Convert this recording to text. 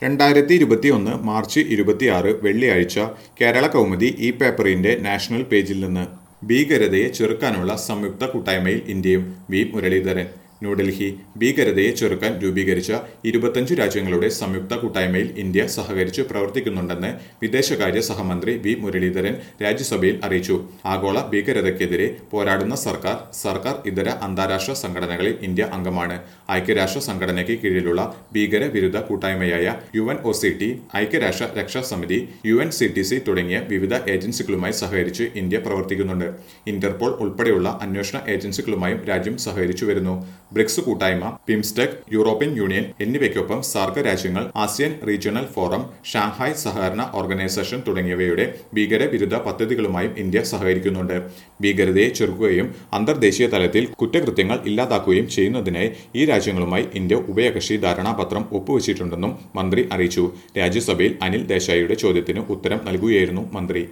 2021 March 26 വെള്ളിയാഴ്ച കേരള കൗമുദി ഈ പേപ്പറിന്റെ നാഷണൽ പേജിൽ നിന്ന് ഭീകരതയെ ചെറുക്കാനുള്ള സംയുക്ത കൂട്ടായ്മയിൽ ഇന്ത്യയും വി മുരളീധരൻ ന്യൂഡൽഹി ഭീകരതയെ ചെറുക്കാൻ രൂപീകരിച്ച 25 രാജ്യങ്ങളുടെ സംയുക്ത കൂട്ടായ്മയിൽ ഇന്ത്യ സഹകരിച്ച് പ്രവർത്തിക്കുന്നുണ്ടെന്ന് വിദേശകാര്യ സഹമന്ത്രി വി മുരളീധരൻ രാജ്യസഭയിൽ അറിയിച്ചു. ആഗോള ഭീകരതയ്ക്കെതിരെ പോരാടുന്ന സർക്കാർ ഇതര അന്താരാഷ്ട്ര സംഘടനകളിൽ ഇന്ത്യ അംഗമാണ്. ഐക്യരാഷ്ട്ര സംഘടനയ്ക്ക് കീഴിലുള്ള ഭീകര വിരുദ്ധ കൂട്ടായ്മയായ UNOCT, ഐക്യരാഷ്ട്ര രക്ഷാസമിതി, UNCTC തുടങ്ങിയ വിവിധ ഏജൻസികളുമായി സഹകരിച്ച് ഇന്ത്യ പ്രവർത്തിക്കുന്നുണ്ട്. ഇന്റർപോൾ ഉൾപ്പെടെയുള്ള അന്വേഷണ ഏജൻസികളുമായും രാജ്യം സഹകരിച്ചു വരുന്നു. ബ്രിക്സ് കൂട്ടായ്മ, ബിംസ്റ്റെക്, യൂറോപ്യൻ യൂണിയൻ എന്നിവയ്ക്കൊപ്പം സാർക്ക് രാജ്യങ്ങൾ, ആസിയൻ റീജിയണൽ ഫോറം, ഷാങ്ഹായ് സഹകരണ ഓർഗനൈസേഷൻ തുടങ്ങിയവയുടെ ഭീകര വിരുദ്ധ പദ്ധതികളുമായും ഇന്ത്യ സഹകരിക്കുന്നുണ്ട്. ഭീകരതയെ ചെറുക്കുകയും അന്തർദേശീയ തലത്തിൽ കുറ്റകൃത്യങ്ങൾ ഇല്ലാതാക്കുകയും ചെയ്യുന്നതിനായി ഈ രാജ്യങ്ങളുമായി ഇന്ത്യ ഉഭയകക്ഷി ധാരണാപത്രം ഒപ്പുവച്ചിട്ടുണ്ടെന്നും മന്ത്രി അറിയിച്ചു. രാജ്യസഭയിൽ അനിൽ ദേശായിയുടെ ചോദ്യത്തിന് ഉത്തരം നൽകുകയായിരുന്നു മന്ത്രി.